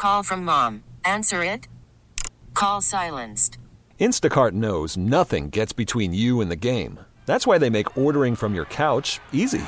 Call from mom. Answer it. Call silenced. Instacart knows nothing gets between you and the game. That's why they make ordering from your couch easy.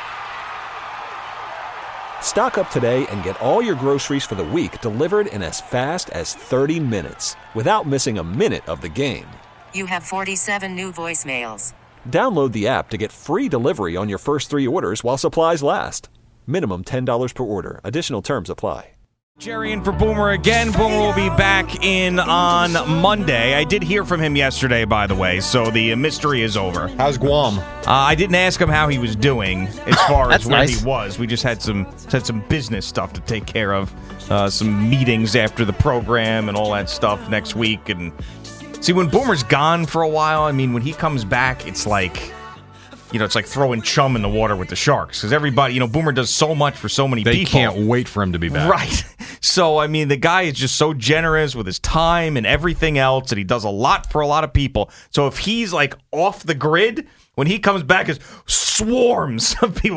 Stock up today and get all your groceries for the week delivered in as fast as 30 minutes without missing a minute of the game. You have 47 new voicemails. Download the app to get free delivery on your first 3 orders while supplies last. Minimum $10 per order. Additional terms apply. Jerry in for Boomer again. Boomer will be back in on Monday. I did hear from him yesterday, by the way, so the mystery is over. How's Guam? I didn't ask him how he was doing as far as where nice. he was. We just had some business stuff to take care of, some meetings after the program and all that stuff next week. And see, when Boomer's gone for a while, I mean, when he comes back, it's like, it's like throwing chum in the water with the sharks. Because everybody, Boomer does so much for so many people. They can't wait for him to be back. Right. So, I mean, the guy is just so generous with his time and everything else, and he does a lot for a lot of people. So if he's, like, off the grid, when he comes back, it's swarms of people.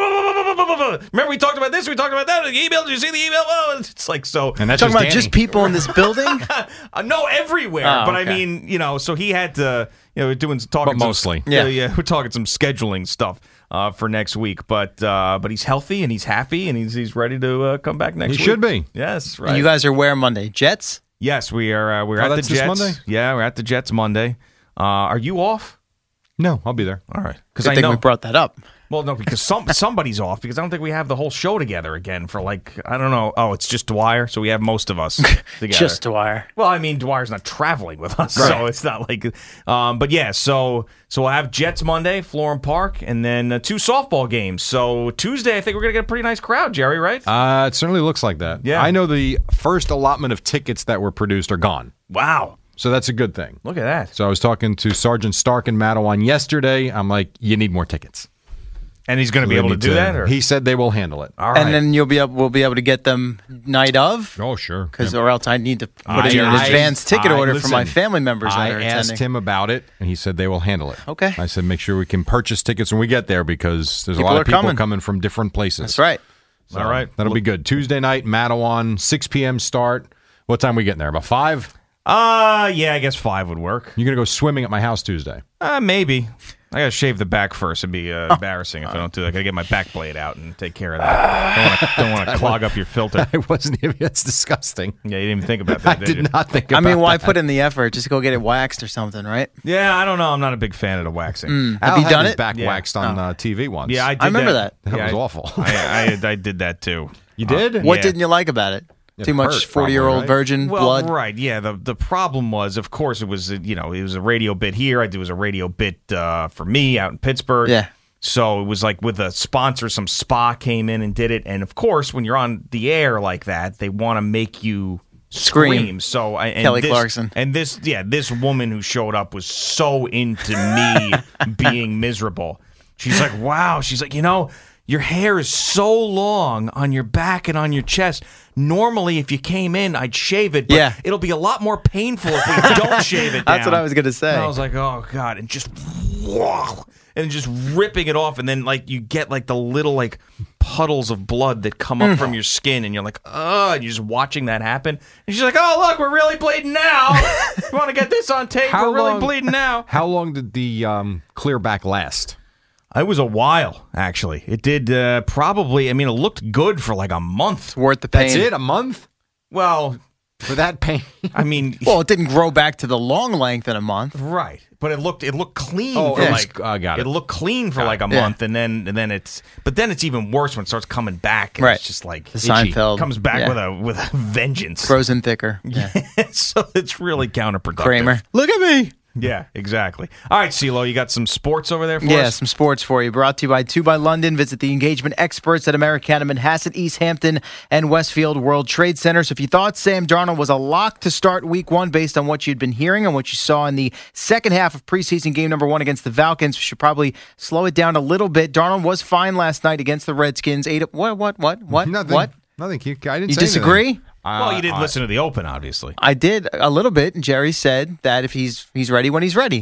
Remember we talked about this, we talked about that, the email, did you see the email? Oh, it's like so. And that's Talking about Danny. just people in this building? No, everywhere. Oh, but okay. I mean, so he had to, we're talking But mostly. Yeah, we're talking some scheduling stuff for next week. But he's healthy and he's happy and he's ready to come back next week. He should be. Yes, right. And you guys are where Monday? Jets? Yes, we are. We're at the that's Jets. this Monday? Yeah, we're at the Jets Monday. Are you off? No, I'll be there. All right, because Good I thing know. we brought that up. Well, no, because somebody's off because I don't think we have the whole show together again for I don't know. Oh, it's just Dwyer, so we have most of us together. Just Dwyer. Well, I mean, Dwyer's not traveling with us, so it's not like. But yeah, so we'll have Jets Monday, Florham Park, and then 2 softball games. So Tuesday, I think we're gonna get a pretty nice crowd, Jerry. Right? It certainly looks like that. Yeah. I know the first allotment of tickets that were produced are gone. Wow, So that's a good thing. look at that. So I was talking to Sergeant Stark in Mattawan yesterday. I'm like, you need more tickets. And he's going to be able to do that, or He said they will handle it. all right. And then we'll be able to get them night of? Oh, sure. Or else I need to put in an I- advance ticket I- order for my listen, family members that I are asked attending. him about it, and he said they will handle it. Okay. I said make sure we can purchase tickets when we get there because there's People a lot are of people coming. coming from different places. That's right. So All right. That'll be good. Tuesday night, Mattawan, 6 p.m. start. What time are we getting there? About 5? Yeah, I guess 5 would work. You're going to go swimming at my house Tuesday. Maybe. I got to shave the back first. It'd be embarrassing if I don't do that. I got to get my back blade out and take care of that. Don't want to clog up your filter. I wasn't even. That's disgusting. Yeah, you didn't even think about that, I did you? did not think about I mean, why that. put in the effort? Just go get it waxed or something, right? Yeah, I don't know. I'm not a big fan of the waxing. Have Al you had done his it? back Yeah. waxed on TV once. Yeah, I did I remember that. That Yeah, was awful. I did that too. You did? What Yeah. didn't you like about it? It Too much hurt, probably, 40-year-old right? virgin Well, blood? right, yeah. The problem was, of course, it was it was a radio bit here. It was a radio bit for me out in Pittsburgh. Yeah. So it was like with a sponsor, some spa came in and did it. And of course, when you're on the air like that, they want to make you scream. So Kelly Clarkson. And this woman who showed up was so into me being miserable. She's like, wow. She's like, your hair is so long on your back and on your chest. Normally, if you came in, I'd shave it, but Yeah. it'll be a lot more painful if we don't shave it down. That's what I was going to say. And I was like, oh, God. And just, whoa, and just ripping it off. And then, you get, the little, puddles of blood that come up from your skin. And you're like, oh, and you're just watching that happen. And she's like, oh, look, we're really bleeding now. You want to get this on tape? We're really bleeding now. How long did the clear back last? It was a while, actually. It did probably, it looked good for a month. Worth the pain. That's it? A month? Well, For that pain? Well, it didn't grow back to the long length in a month. Right. But it looked clean Oh, for I got it. It looked clean for a month, and then it's even worse when it starts coming back. And Right. It's just like The Seinfeld. comes back Yeah. with a vengeance. Grows in thicker. Yeah. So it's really counterproductive. Kramer. Look at me. Yeah, exactly. All right, CeeLo, you got some sports over there for Yeah, us? some sports for you. Brought to you by 2 by London. Visit the engagement experts at Americana, Manhasset, East Hampton, and Westfield World Trade Center. So if you thought Sam Darnold was a lock to start week 1 based on what you'd been hearing and what you saw in the second half of preseason game number 1 against the Falcons, we should probably slow it down a little bit. Darnold was fine last night against the Redskins. What? Nothing. What? Nothing. I didn't You say disagree? anything. Well, you didn't listen to the Open, obviously. I did a little bit, and Jerry said that if he's ready when he's ready.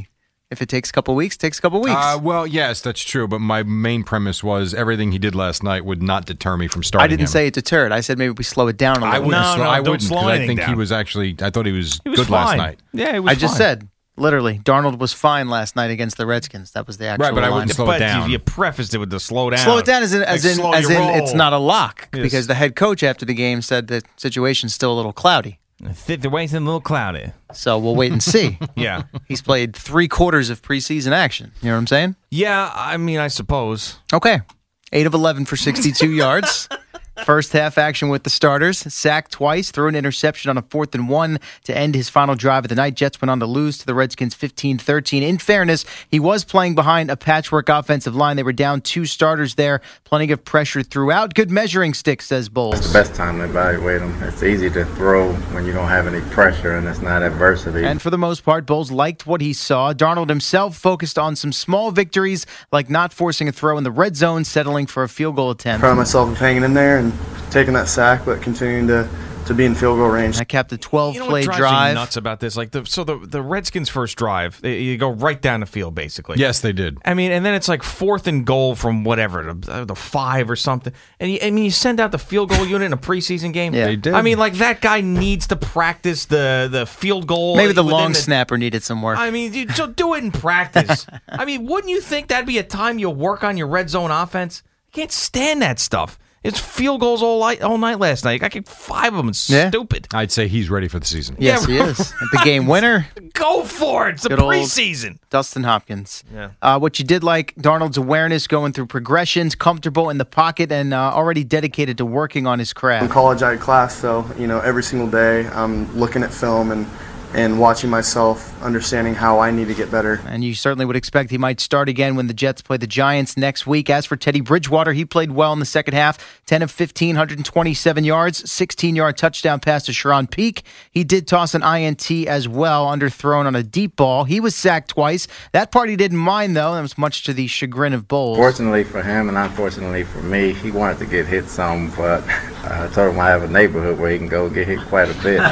If it takes a couple weeks, it takes a couple weeks. Well, yes, that's true. But my main premise was everything he did last night would not deter me from starting I didn't him. say it deterred. I said maybe we slow it down a little. I wouldn't. No, I don't wouldn't. slow 'Cause I anything think down. he was actually. I thought he was He was good fine. last night. Yeah, he was I just fine. said, literally, Darnold was fine last night against the Redskins. That was the actual Right, but I line. wouldn't slow it down. You prefaced it with the slow down. Slow it down as in, slow your roll. it's not a lock Yes. because the head coach after the game said the situation's still a little cloudy. The way's a little cloudy. So we'll wait and see. Yeah. He's played 3/4 of preseason action. You know what I'm saying? Yeah, I mean, I suppose. Okay. 8 of 11 for 62 yards. First half action with the starters. Sacked twice, threw an interception on a 4th and 1 to end his final drive of the night. Jets went on to lose to the Redskins 15-13. In fairness, he was playing behind a patchwork offensive line. They were down 2 starters there. Plenty of pressure throughout. Good measuring stick, says Bowles. It's the best time to evaluate them. It's easy to throw when you don't have any pressure and it's not adversity. And for the most part, Bowles liked what he saw. Darnold himself focused on some small victories, like not forcing a throw in the red zone, settling for a field goal attempt. Proud of myself of hanging in there and taking that sack, but continuing to be in field goal range. That capped a You know what 12-play drives drive. me nuts about this? Like the Redskins' first drive, you go right down the field, basically. Yes, they did. I mean, and then it's like 4th and goal from whatever, the 5 or something. And you send out the field goal unit in a preseason game. Yeah. They did. I mean, like that guy needs to practice the field goal. Maybe the within long snapper needed some work. I mean, so do it in practice. I mean, wouldn't you think that'd be a time you'll work on your red zone offense? I can't stand that stuff. It's field goals all night last night. I kicked 5 of them. It's Yeah. stupid. I'd say he's ready for the season. Yes, he is. The game winner, Go for it. It's a Good old- preseason. Dustin Hopkins. Yeah. What you did like, Darnold's awareness, going through progressions, comfortable in the pocket, and already dedicated to working on his In craft. college, I had class, so every single day I'm looking at film and watching myself, understanding how I need to get better. And you certainly would expect he might start again when the Jets play the Giants next week. As for Teddy Bridgewater, he played well in the second half. 10 of 15, 127 yards, 16-yard touchdown pass to Sharon Peak. He did toss an INT as well, underthrown on a deep ball. He was sacked twice. That part he didn't mind, though. That was much to the chagrin of Bowles. Fortunately for him and unfortunately for me, he wanted to get hit some, but I told him I have a neighborhood where he can go get hit quite a bit.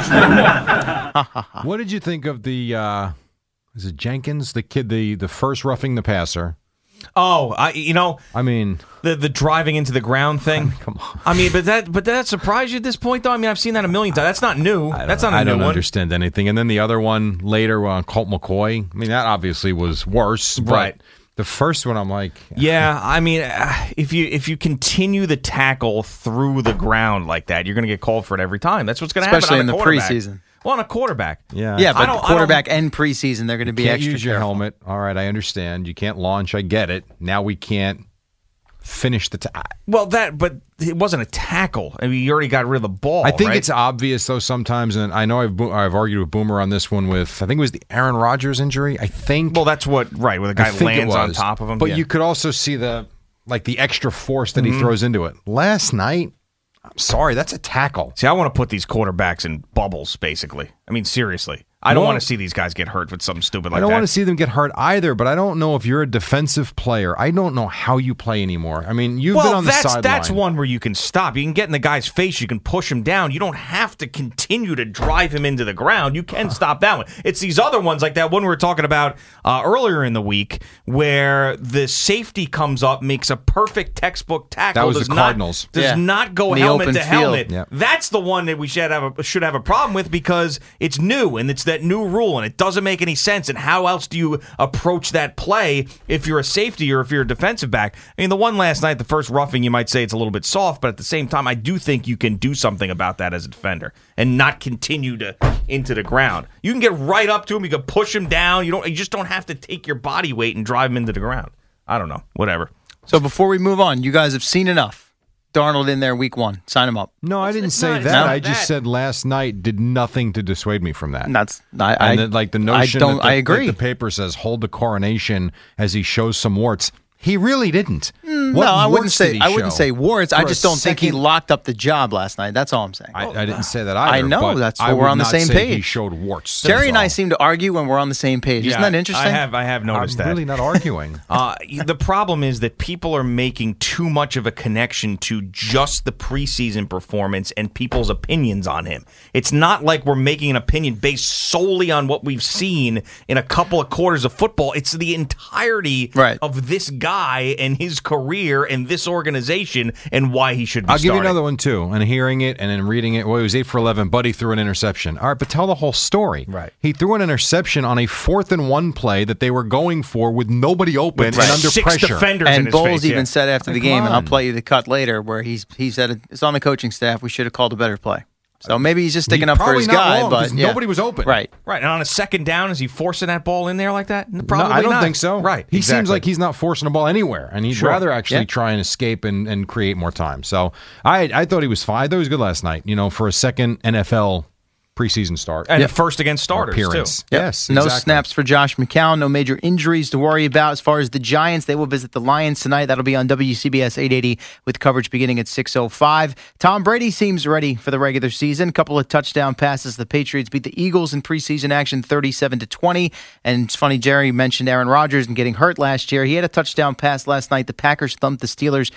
What did you think of the? Is it Jenkins, the kid, the first roughing the passer? Oh, I mean, the driving into the ground thing. come on. I mean, but did that surprise you at this point, though? I mean, I've seen that a million times. That's not new. That's not a I new don't one. understand anything. And then the other one later on Colt McCoy. I mean, that obviously was worse. But Right. the first one, I'm like, Yeah, I mean, if you continue the tackle through the ground like that, you're going to get called for it every time. That's what's going to happen. Especially on in a the quarterback. preseason. Well, on a quarterback. yeah, Yeah, I but don't- quarterback and preseason, they're going to be can't extra use your careful. helmet. All right, I understand. You can't launch. I get it. Now we can't finish the. Well, but it wasn't a tackle. I mean, you already got rid of the ball. I think right? it's obvious though sometimes, and I know I've argued with Boomer on this one. With I think it was the Aaron Rodgers injury. I think. Well, that's where the I guy think it lands on was. top of him. But Yeah. you could also see the extra force that he throws into it. Last night, I'm sorry, that's a tackle. See, I want to put these quarterbacks in bubbles, basically. I mean, seriously. I don't Well, want to see these guys get hurt with something stupid like I don't that. want to see them get hurt either, but I don't know if you're a defensive player. I don't know how you play anymore. I mean, you've been on the sideline. That's one where you can stop. You can get in the guy's face. You can push him down. You don't have to continue to drive him into the ground. You can stop that one. It's these other ones like that one we were talking about earlier in the week where the safety comes up, makes a perfect textbook tackle. That was does the Cardinals. Does Yeah. not go In the helmet open to field. helmet. Yep. That's the one that we should have a problem with because it's new and it's that new rule and it doesn't make any sense. And how else do you approach that play if you're a safety or if you're a defensive back? I mean, the one last night, the first roughing, you might say it's a little bit soft, but at the same time, I do think you can do something about that as a defender and not continue to into the ground. You can get right up to him. You can push him down. You just don't have to take your body weight and drive him into the ground. I don't know. Whatever. So before we move on, you guys have seen enough. Darnold in there week 1. Sign him up. No, I didn't it's say not- that. it's not I just that. said last night did nothing to dissuade me from that. And that's I And then, like the notion I don't that I agree. that the paper says hold the coronation as he shows some warts. He really didn't. No, I wouldn't say warts. I For just a don't think he second- locked up the job last night. That's all I'm saying. I didn't say that either. I know, but that's I what we're would on the not same say page. He showed warts. Jerry and I That's all. seem to argue when we're on the same page. Isn't that interesting? I have noticed I'm that. really not arguing. The problem is that people are making too much of a connection to just the preseason performance and people's opinions on him. It's not like we're making an opinion based solely on what we've seen in a couple of quarters of football. It's the entirety of this guy and his career and this organization and why he should be I'll give you starting. another one, too. And hearing it and then reading it, well, he was 8 for 11. Buddy threw an interception. All right, but tell the whole story. Right. He threw an interception on a 4th-and-1 play that they were going for with nobody open and under 6 pressure. defenders in And his Bowles face, even yeah. said after the Come game, and I'll on. play you the cut later, where he said it's on the coaching staff. We should have called a better play. So maybe he's just sticking up for Probably his not guy, wrong, but 'cause nobody was open. Right. Right, and on a second down, is he forcing that ball in there like that? Probably no, I don't not. think so. Right, He exactly. seems like he's not forcing the ball anywhere, and he'd rather actually try and escape and create more time. So I thought he was fine. I thought he was good last night, for a second NFL preseason start. And the first against starters, appearance. too. Yes, No exactly. snaps for Josh McCown. No major injuries to worry about. As far as the Giants, they will visit the Lions tonight. That'll be on WCBS 880 with coverage beginning at 6:05. Tom Brady seems ready for the regular season. Couple of touchdown passes. The Patriots beat the Eagles in preseason action 37-20. And it's funny, Jerry mentioned Aaron Rodgers and getting hurt last year. He had a touchdown pass last night. The Packers thumped the Steelers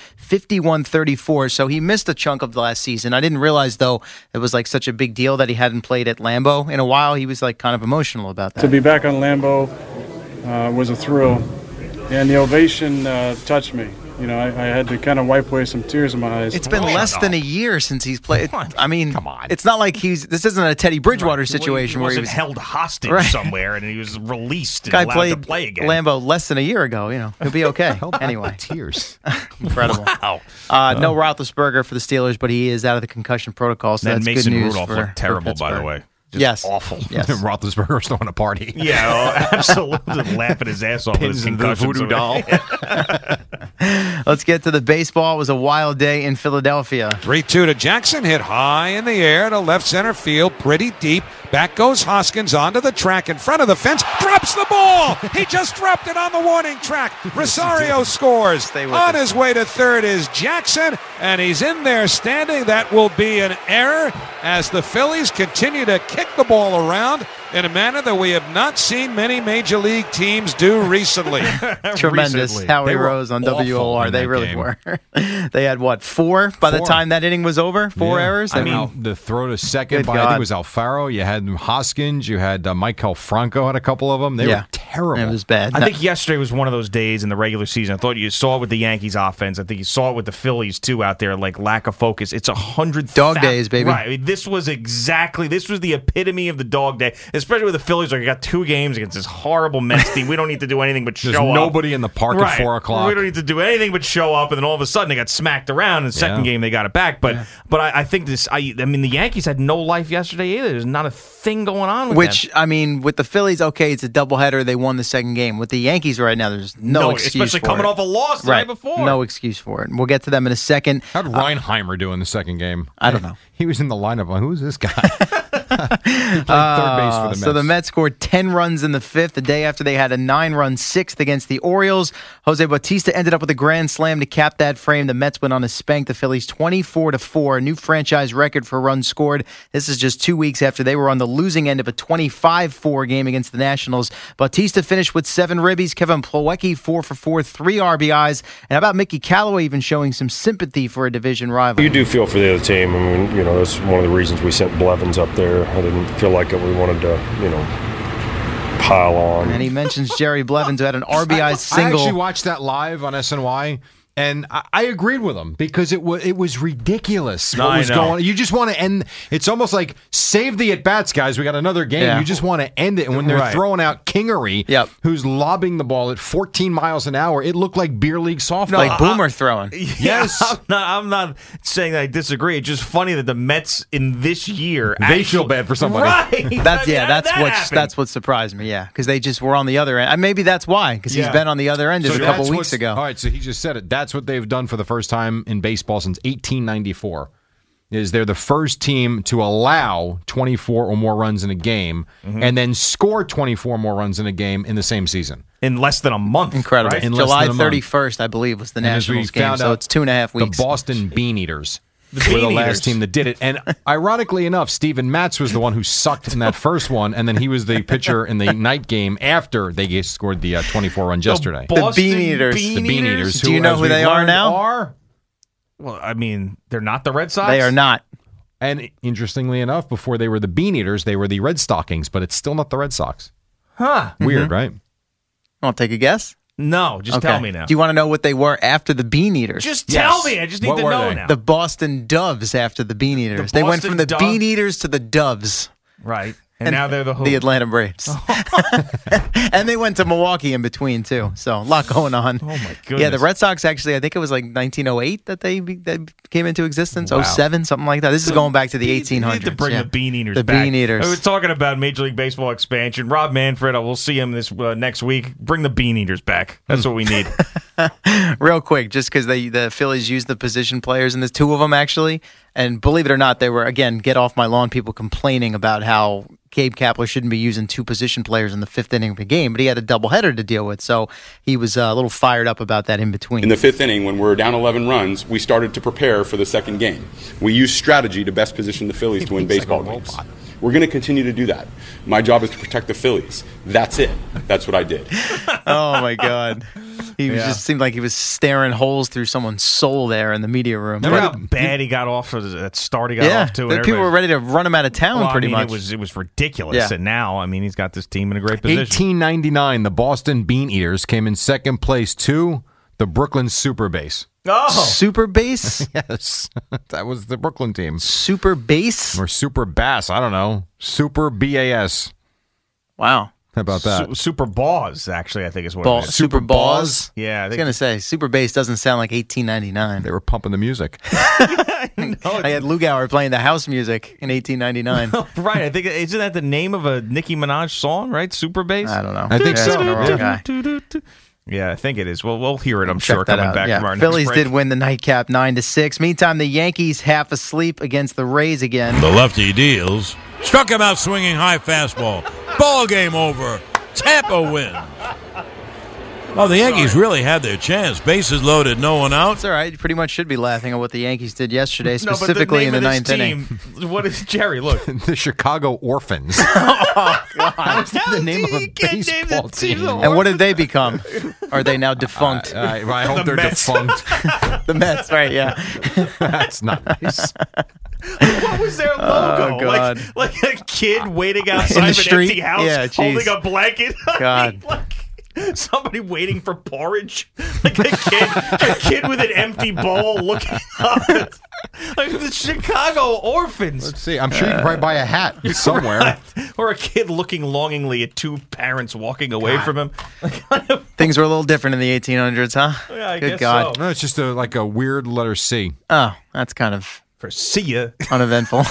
51-34. So he missed a chunk of the last season. I didn't realize, though, it was like such a big deal that he hadn't played at Lambeau in a while. He was like kind of emotional about that. To be back on Lambeau was a thrill, and the ovation touched me. I had to kind of wipe away some tears in my eyes. It's been less than a year since he's played. I mean, come on. It's not like this isn't a Teddy Bridgewater situation he where he wasn't was held hostage Right. somewhere and he was released and guy allowed played to play again. Lambeau less than a year ago. He'll be okay. Anyway, tears. Incredible. Wow. No Roethlisberger for the Steelers, but he is out of the concussion protocol. So Then that's Mason good news Rudolph for looked terrible, by the Pittsburgh. way. Just Yes. awful. Yes. Roethlisberger's throwing a party. Yeah, absolutely laughing his ass off with his Pins into the concussions. voodoo doll. Let's get to the baseball. It was a wild day in Philadelphia. 3-2 to Jackson, hit high in the air to left center field, pretty deep. Back goes Hoskins onto the track in front of the fence, drops the ball. He just dropped it on the warning track. Rosario scores. Stay with On us. his way to third is Jackson, and he's in there standing. That will be an error as the Phillies continue to kick the ball around in a manner that we have not seen many major league teams do recently. Tremendous. Recently. Howie They were Rose on awful WOR. in They that really game. were. They had, four by the Four. time that inning was over? Four Yeah. errors? I mean, the throw to second Good by, I think God. it was Alfaro. You had Hoskins. You had Michael Franco had a couple of them. They were terrible. It was bad. I think yesterday was one of those days in the regular season. I thought you saw it with the Yankees offense. I think you saw it with the Phillies too out there, like lack of focus. It's 100 Dog days, baby. Right. I mean, this was the epitome of the dog day, especially with the Phillies. Like, you got 2 games against this horrible Mets team. We don't need to do anything but show There's up. nobody in the park Right. at 4 o'clock. We don't need to do anything but show up, and then all of a sudden they got smacked around. In the second game, they got it back. But I think this. I mean, the Yankees had no life yesterday either. There's not a thing going on with them. I mean, with the Phillies, okay, it's a doubleheader. They won the second game. With the Yankees right now, there's no excuse especially for coming it. off a loss the Right. night before. No excuse for it. We'll get to them in a second. How'd Reinheimer do in the second game? I don't know. He was in the lineup. Like, who's this guy? He played third base for the Mets. So the Mets scored 10 runs in the fifth, the day after they had a 9-run sixth against the Orioles. Jose Bautista ended up with a grand slam to cap that frame. The Mets went on to spank the Phillies 24-4, a new franchise record for runs scored. This is just 2 weeks after they were on the losing end of a 25-4 game against the Nationals. Bautista finished with 7 ribbies. Kevin Plawecki 4 for 4, 3 RBIs. And how about Mickey Callaway even showing some sympathy for a division rival? You do feel for the other team. I mean, that's one of the reasons we sent Blevins up there. I didn't feel like we wanted to, pile on. And he mentions Jerry Blevins, who had an RBI I single. actually watched that live on SNY. And I agreed with him because it was ridiculous what was going on. You just want to end. It's almost like save the at bats, guys. We got another game. Yeah. You just want to end it. And when they're throwing out Kingery, who's lobbing the ball at 14 miles an hour, it looked like beer league softball. Like Boomer throwing. Yes, I'm not saying that I disagree. It's just funny that the Mets in this year They feel bad for somebody. Right? That's what surprised me. Yeah, because they just were on the other end. And maybe that's why, because he's been on the other end a couple weeks ago. All right, so he just said it. That's what they've done for the first time in baseball since 1894. is they're the first team to allow 24 or more runs in a game and then score 24 more runs in a game in the same season. In less than a month. Incredible. Right? In July less than a month. 31st, I believe, was the Nationals game, so it's 2.5 weeks. The Boston Bean Eaters were the Bean last Eaters. team that did it. And ironically enough, Steven Matz was the one who sucked in that first one, and then he was the pitcher in the night game after they scored the 24 runs yesterday. The Bean Eaters. The Bean Eaters. Do you know as who we've they are learned, now? Well, I mean, they're not the Red Sox? They are not. And interestingly enough, before they were the Bean Eaters, they were the Red Stockings, but it's still not the Red Sox. Huh. Weird, right? Want to take a guess? No, just tell me now. Do you want to know what they were after the Bean Eaters? Just tell me. I just need What to were know they? now. The Boston Doves after the Bean Eaters. They went Boston from the Dove- Bean Eaters to the Doves. Right. And now they're the who? The Atlanta Braves. And they went to Milwaukee in between, too. So a lot going on. Oh, my goodness. Yeah, the Red Sox actually, I think it was like 1908 that they came into existence. Wow. 07, something like that. This is going back to the 1800s. You need to bring yeah. the Bean Eaters The back. Bean Eaters. We're talking about Major League Baseball expansion. Rob Manfred, we'll see him this next week. Bring the Bean Eaters back. That's what we need. Real quick, just because the Phillies used the position players, and there's two of them actually. And believe it or not, they were, again, get off my lawn people complaining about how Gabe Kapler shouldn't be using two position players in the fifth inning of a game, but he had a doubleheader to deal with. So he was a little fired up about that in between. In the fifth inning, when we were down 11 runs, we started to prepare for the second game. We used strategy to best position the Phillies to win baseball games. We're going to continue to do that. My job is to protect the Phillies. That's it. That's what I did. Oh, my God. He just seemed like he was staring holes through someone's soul there in the media room. Remember how bad he got off for that start he got off to? Yeah, people were ready to run him out of town pretty much. It was ridiculous. Yeah. And now, I mean, he's got this team in a great position. 1899, the Boston Bean Eaters came in second place to the Brooklyn Super Base. Oh, Super Base? Yes, that was the Brooklyn team. Super Base? Or Super Bass, I don't know. Super BAS. Wow. How about that? Super Baws, actually, I think is what it is. Super Baws? Yeah. I was going to say, Super Bass doesn't sound like 1899. They were pumping the music. I had Lugauer playing the house music in 1899. Right. I think, isn't that the name of a Nicki Minaj song, right? Super Bass? I don't know. I think so. The wrong guy. Yeah, I think it is. Well, we'll hear it, I'm sure, Check that coming out. back Yeah. from our Phillies next break. did win the nightcap 9-6. Meantime, the Yankees half asleep against the Rays again. The lefty deals. Struck him out swinging high fastball. Ball game over. Tampa wins. Oh, the Yankees really had their chance. Bases loaded, no one out. It's all right. You pretty much should be laughing at what the Yankees did yesterday, No, but specifically in the name of ninth this inning. team, what is Jerry? Look. The Chicago Orphans. Oh, God. That's the name of a baseball team. And what did they become? Are they now defunct? I hope they're defunct. The Mets, right, yeah. That's nice. What was their logo? Oh, God. Like a kid waiting outside of an street? empty house Yeah, jeez. holding a blanket. God. Like somebody waiting for porridge. Like a kid with an empty bowl looking up. Like the Chicago Orphans. Let's see. I'm sure you can probably buy a hat somewhere. Right. Or a kid looking longingly at two parents walking away from him. Things were a little different in the 1800s, huh? Yeah, I Good guess God. so. No, it's just like a weird letter C. Oh, that's kind of For see ya. uneventful.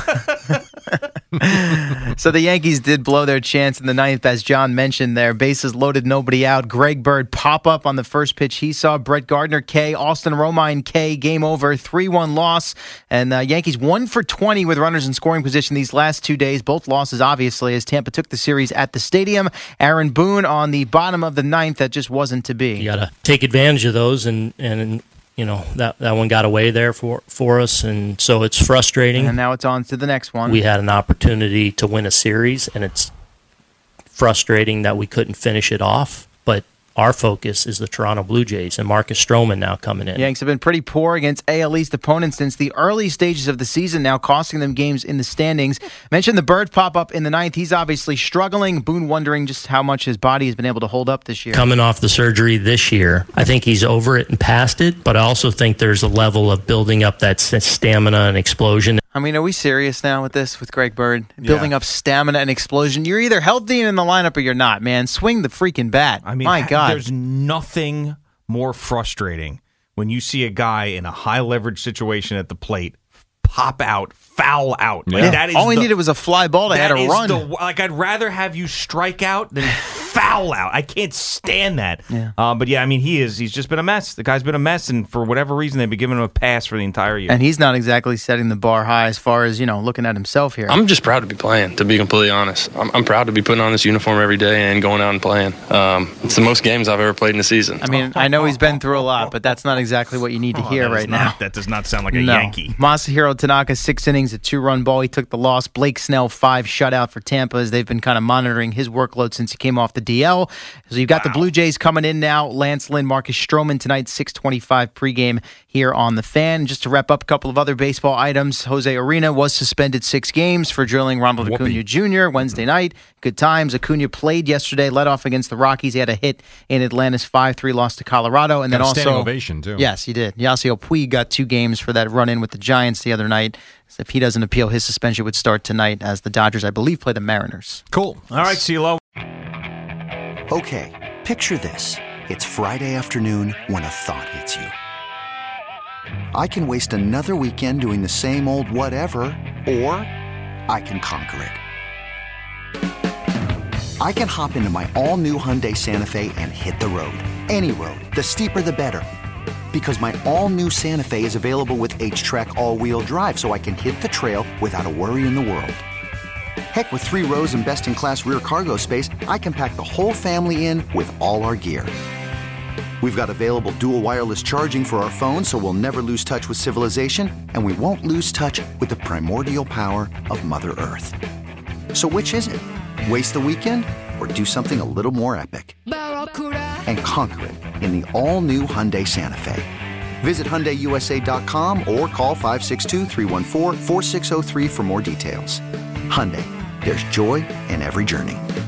So the Yankees did blow their chance in the ninth, as John mentioned there. Bases loaded, nobody out. Greg Bird pop up on the first pitch he saw. Brett Gardner K, Austin Romine K, game over, 3-1 loss. And Yankees 1 for 20 with runners in scoring position these last 2 days. Both losses, obviously, as Tampa took the series at the stadium. Aaron Boone on the bottom of the ninth, that just wasn't to be. You got to take advantage of those, and you know, that one got away there for us, and so it's frustrating. And now it's on to the next one. We had an opportunity to win a series, and it's frustrating that we couldn't finish it off, but our focus is the Toronto Blue Jays and Marcus Stroman now coming in. Yanks have been pretty poor against AL East opponents since the early stages of the season, now costing them games in the standings. Mentioned the Bird pop-up in the ninth. He's obviously struggling. Boone wondering just how much his body has been able to hold up this year. Coming off the surgery this year, I think he's over it and past it, but I also think there's a level of building up that stamina and explosion. I mean, are we serious now with this, with Greg Bird? Building up stamina and explosion. You're either healthy and in the lineup or you're not, man. Swing the freaking bat. I mean, my God. There's nothing more frustrating when you see a guy in a high leverage situation at the plate pop out, foul out. Like, that is all he needed was a fly ball to add a run. Like, I'd rather have you strike out than foul foul out. I can't stand that. Yeah. But yeah, I mean, he's just been a mess. The guy's been a mess, and for whatever reason, they've been giving him a pass for the entire year. And he's not exactly setting the bar high as far as, looking at himself here. I'm just proud to be playing, to be completely honest. I'm proud to be putting on this uniform every day and going out and playing. It's the most games I've ever played in a season. I mean, I know he's been through a lot, but that's not exactly what you need to hear right now. That does not sound like a Yankee. Masahiro Tanaka, 6 innings, a 2-run ball. He took the loss. Blake Snell, 5 shutout for Tampa, as they've been kind of monitoring his workload since he came off the DL. So you've got the Blue Jays coming in now. Lance Lynn, Marcus Stroman tonight, 6:25 pregame here on The Fan. Just to wrap up a couple of other baseball items, Jose Urena was suspended 6 games for drilling Ronald Acuna Jr. Wednesday night. Good times. Acuna played yesterday, led off against the Rockies. He had a hit in Atlanta's 5-3 loss to Colorado. And then also standing ovation, too. Yes, he did. Yasiel Puig got 2 games for that run-in with the Giants the other night. So if he doesn't appeal, his suspension would start tonight as the Dodgers, I believe, play the Mariners. Cool. All right, CeeLo. Okay, picture this. It's Friday afternoon when a thought hits you. I can waste another weekend doing the same old whatever, or I can conquer it. I can hop into my all-new Hyundai Santa Fe and hit the road. Any road. The steeper, the better. Because my all-new Santa Fe is available with H-Track all-wheel drive, so I can hit the trail without a worry in the world. Heck, with 3 rows and best-in-class rear cargo space, I can pack the whole family in with all our gear. We've got available dual wireless charging for our phones, so we'll never lose touch with civilization, and we won't lose touch with the primordial power of Mother Earth. So which is it? Waste the weekend or do something a little more epic? And conquer it in the all-new Hyundai Santa Fe. Visit HyundaiUSA.com or call 562-314-4603 for more details. Hyundai, there's joy in every journey.